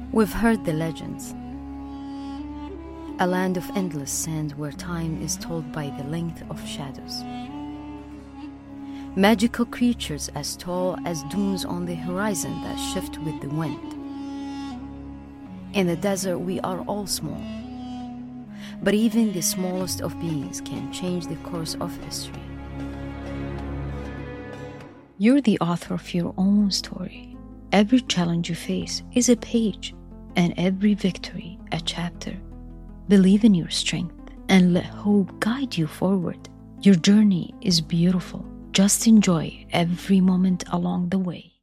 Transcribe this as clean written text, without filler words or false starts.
We've heard the legends. A land of endless sand where time is told by the length of shadows. Magical creatures as tall as dunes on the horizon that shift with the wind. In the desert, we are all small. But even the smallest of beings can change the course of history. You're the author of your own story. Every challenge you face is a page, and every victory a chapter. Believe in your strength and let hope guide you forward. Your journey is beautiful. Just enjoy every moment along the way.